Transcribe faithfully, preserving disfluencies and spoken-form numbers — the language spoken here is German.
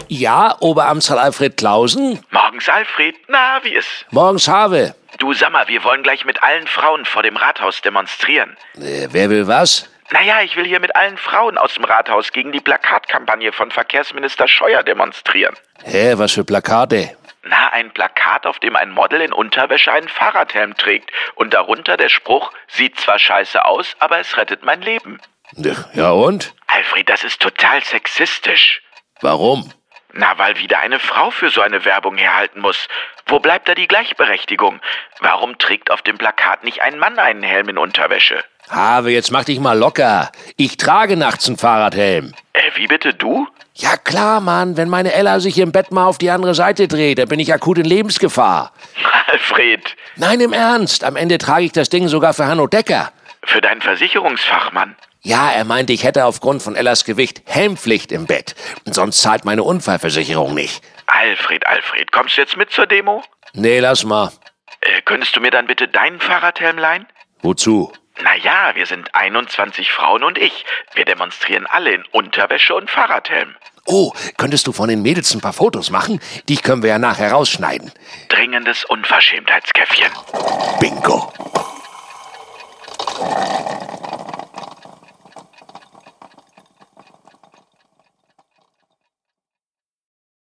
Ja, Oberamtsrat Alfred Clausen? Morgens, Alfred. Na, wie ist? Morgens, Have. Du, sag mal, wir wollen gleich mit allen Frauen vor dem Rathaus demonstrieren. Äh, wer will was? Naja, ich will hier mit allen Frauen aus dem Rathaus gegen die Plakatkampagne von Verkehrsminister Scheuer demonstrieren. Hä, was für Plakate? Na, ein Plakat, auf dem ein Model in Unterwäsche einen Fahrradhelm trägt. Und darunter der Spruch, sieht zwar scheiße aus, aber es rettet mein Leben. Ja und? Alfred, das ist total sexistisch. Warum? Na, weil wieder eine Frau für so eine Werbung herhalten muss. Wo bleibt da die Gleichberechtigung? Warum trägt auf dem Plakat nicht ein Mann einen Helm in Unterwäsche? Have, jetzt mach dich mal locker. Ich trage nachts einen Fahrradhelm. Äh, wie bitte, du? Ja klar, Mann, wenn meine Ella sich im Bett mal auf die andere Seite dreht, dann bin ich akut in Lebensgefahr. Alfred. Nein, im Ernst, am Ende trage ich das Ding sogar für Hanno Decker. Für deinen Versicherungsfachmann. Ja, er meinte, ich hätte aufgrund von Ellas Gewicht Helmpflicht im Bett. Sonst zahlt meine Unfallversicherung nicht. Alfred, Alfred, kommst du jetzt mit zur Demo? Nee, lass mal. Äh, könntest du mir dann bitte deinen Fahrradhelm leihen? Wozu? Naja, wir sind einundzwanzig Frauen und ich. Wir demonstrieren alle in Unterwäsche und Fahrradhelm. Oh, könntest du von den Mädels ein paar Fotos machen? Die können wir ja nachher rausschneiden. Dringendes Unverschämtheitskäffchen. Bingo.